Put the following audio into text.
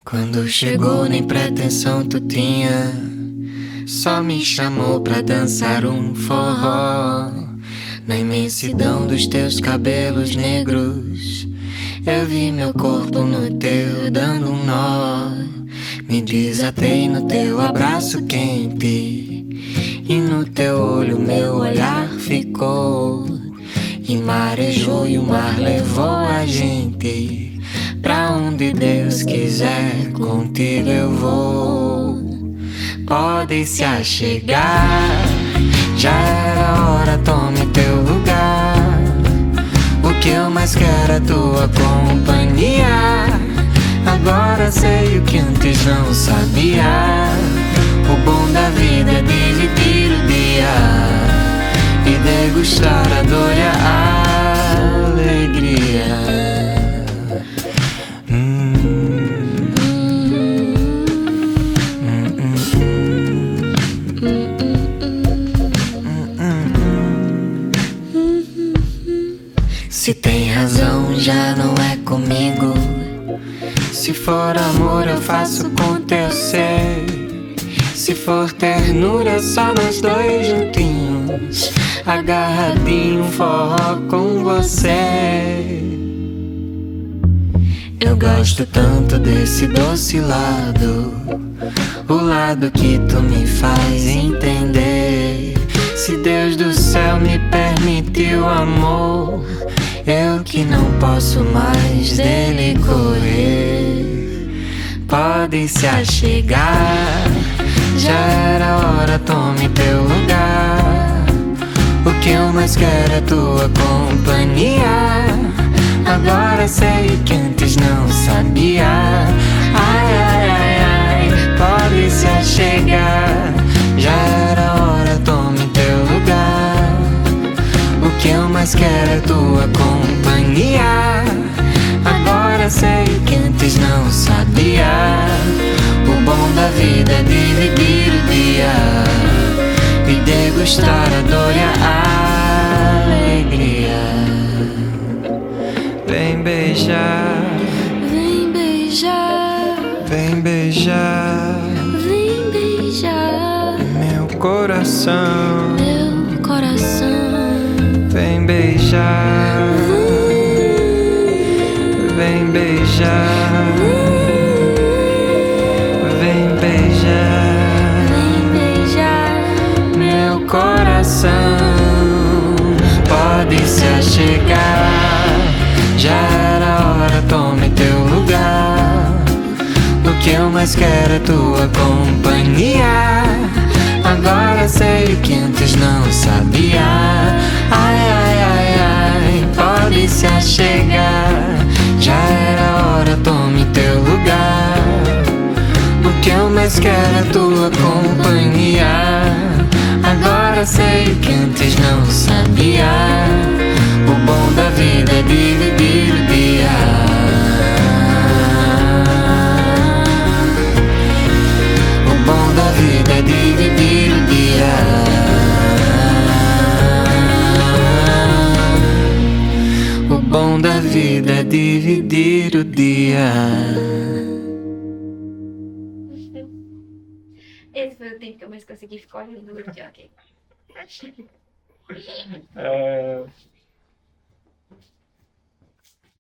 Quando chegou nem pretensão tu tinha, só me chamou pra dançar um forró. Na imensidão dos teus cabelos negros, eu vi meu corpo no teu dando um nó. Me desatei no teu abraço quente, e no teu olho meu olhar ficou. E marejou e o mar levou a gente pra onde Deus quiser, contigo eu vou. Pode se achegar, já era hora, tome teu lugar. O que eu mais quero é tua companhia. Agora sei o que antes não sabia. O bom da vida é dividir o dia e degustar a dor e a alegria. Se tem razão já não é comigo, se for amor eu faço com teu ser. Se for ternura só nós dois juntinhos, agarradinho forró com você. Eu gosto tanto desse doce lado, o lado que tu me faz entender. Se Deus do céu me permitiu amor, eu que não posso mais dele correr. Pode se achegar, já era hora, tome teu lugar. O que eu mais quero é tua companhia. Agora sei que antes não sabia. Ai, ai, ai, ai, pode se achegar, já era hora, tome teu lugar. O que eu mais quero é tua companhia. Agora sei que antes não sabia. O bom da vida é dividir o dia e degustar a dor e a alegria. Vem beijar, vem beijar, vem beijar, vem beijar meu coração. meu coração. Vem beijar, vem beijar, vem beijar, Vem beijar meu coração. Pode se achegar, já era hora, tome teu lugar. O que eu mais quero é tua companhia. Agora sei o que antes não sabia. Ai, ai, ai, ai, pode se achegar, já era hora, tome teu lugar. O que eu mais quero é tua companhia. Agora sei o que antes não sabia. O bom da vida é dividir o dia. O bom da vida é dividir o dia. O bom da vida é dividir o dia. Esse foi o tempo que eu mais consegui ficar olhando o videogame. É...